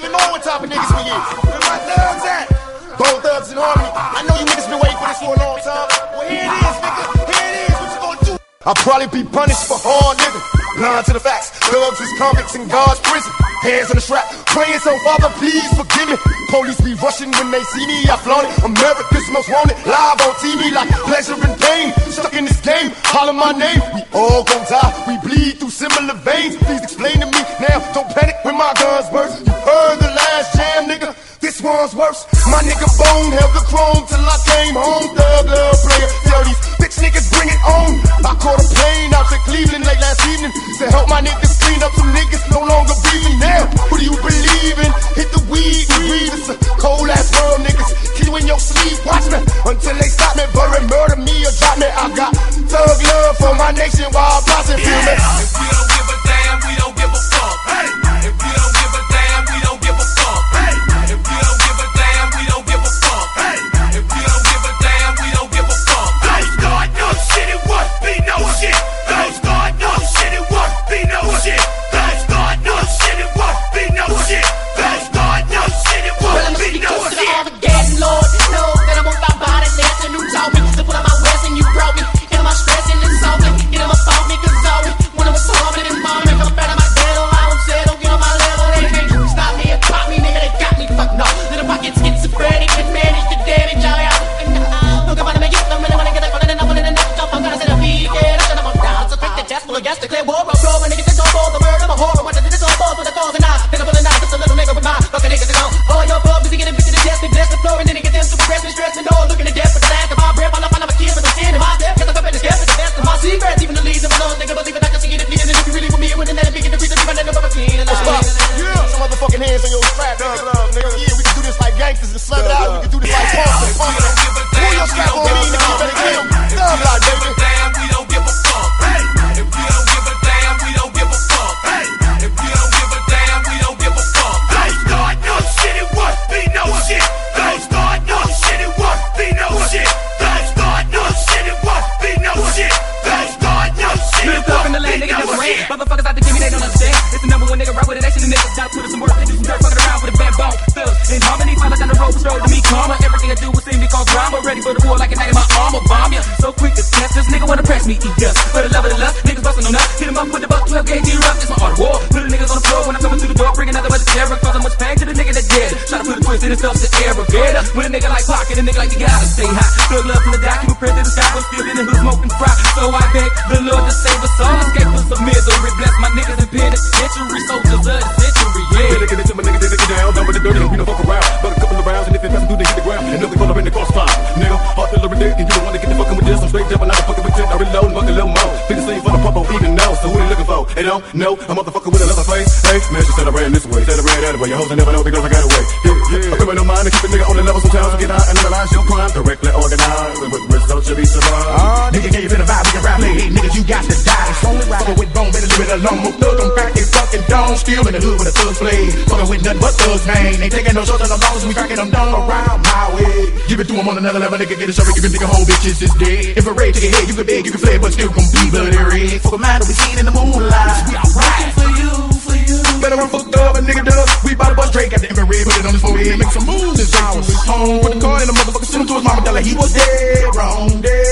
even know what type of niggas we is. Where my thugs at? Both thugs in harmony. I know you niggas been waiting for this for a long time. Well, here it is, nigga. Here it is. What you gonna do? I'll probably be punished for hard living. Blind to the facts. Thugs is convicts in God's prison. Hands on the strap. Praying so, Father, please forgive me. Police be rushing when they see me. I flaunt it. America's most wanted. Live on TV like pleasure and pain. Stuck in this game. Holler my name. We all gon' die. We bleed through similar veins. Please explain to me now. Don't panic when my guns burst. You heard the last jam, nigga. This one's worse. My nigga Bone held the chrome till I came home. Thug love player. Tell these bitch niggas bring it on. I caught a plane out to Cleveland late last evening to help my niggas clean up some niggas no longer breathing. Now, who do you believe in? Hit the weed and breathe. It's a cold ass world, niggas. Kill you in your sleep. Watch me until they stop me, bury, murder me or drop me. I got thug love for my nation while I'm bossing. Feel me? If we don't give a damn, we don't give a fuck. Hey. If we don't give a damn, we don't give a fuck. Hey. If we don't give a damn, we don't give a fuck. Hey. If we don't give a damn, we don't give a fuck. Don't start no shit, it won't be no shit. Don't start no shit, it won't be no shit. Don't start no shit, it won't be no shit. Don't start no shit, it won't be no shit. Lord, know that I won't stop by that lesson who taught me to put on my west and you broke me. Get on my stress and insulting. Get on my fault, niggas always. When I was solving and bombing, come back to my dead on my own set. Don't get on my level, they can't stop me and pop me, nigga. They got me, fuck no. Little pockets schizophrenic and manage the damage. Don't come on to make it. Don't really wanna get that fun and I'm gonna knock off. I'm gonna set a beat, yeah. I'm gonna down. So quick to test, full of gas, declare war. I'm pro, and niggas that go for the murder. I'm a horror. Watch it, this all balls with the calls and eyes. Nigga for the night, just a little nigga with my fucking niggas that go. Oh, your pub, busy getting bitch to the chest, and bless the floor, and then it get them to progress and stress and all. Looking to death for the last of my breath. I'm a kid with a sin in my death. Cause I'm up in the step with the best of my secrets. Even the leads of my nose, nigga, believe it, I can see it. And if you really with me, it wouldn't let it be in the reason. Even never ever seen. Yeah, some motherfucking hands on your strap, nigga. Yeah, we can do this like gangsters and slug it out. We can do this like punks. Pull your strap on me, nigga. You better kill. Thug life, baby. Damn, we don't give a fuck. Hey. If we don't give a damn, we don't give a fuck. Hey. If we don't give a damn, we don't give a fuck. Don't start no shit, it won't be no shit. Don't start no shit, it won't be no shit. Don't start no shit, it won't be no shit. Don't start no shit, it won't be no shit. Motherfuckers out to give me, they don't understand. It's the number one nigga right with an action and niggas gotta put in some work. They do some dirt, fucking around with a bamboo. Thugs in harmony, follow down the road, patrol to me karma. Everything I do will seem to cause drama. Ready for the war like a knight in my armor, bomb ya. So quick to test this nigga wanna press me, eat dust. For the love of the lust, niggas bustin' on us. Hit him up with the buck, 12 gauge, erupt. It's my art of war. Put the niggas on the floor when I'm coming through the door, bringing nothing but the terror. Causing much pain to the nigga that dead. Try to put a twist in himself to air brigade. When a nigga like pocket, a nigga like you gotta stay high. Thug love from the dock, you press to the sky, but still in the hood smoking fry. So I beg the Lord to save us all, escape us from misery. Bless my niggas in penitentiary, soldiers of the century, yeah. Looking into my niggas, they get down with the dirty, we don't fuck around. But a couple of rounds, and if it passes through, they hit the ground. And nothing pull up in the crossfire. Nigga, artillery dick, and you don't wanna get the fucking with this. I'm straight jumping out the fucking with I reload and fuck a little more. Think the same for the proper, even know. So who they looking for? They don't know. A motherfucker with a leather face. Hey, man, she said I ran this way, said I ran that way. Your hoes ain't never know the girls I got away. Yeah. A criminal mind to keep a nigga on the level sometimes. Get out and analyze your crime. Correctly organized, with results should be survived. Nigga gave it a vibe, we can rap, hey, niggas, you got to die. It's only rapping with bone, better leave it alone. More thug, I'm cracking, fucking dome. Still in the hood with a thug play. Fucking with nothing but thugs, man. Ain't taking no shorts on the longs, we cracking them down around my way. Give it to him on another level, nigga, get a shovel, you can think a whole bitches is dead. If a raid to your head, you can beg, you can flare, but still gon' be bloody red. Fuck a mind that we seen in the moonlight. We alright. For you. Better run fucked up, a nigga dub. We bout to bust Drake, got the infrared, put it on his forehead. Make some moves, this house. Home, put the car in the motherfucker, send him to his mama, tell her he was dead wrong, dead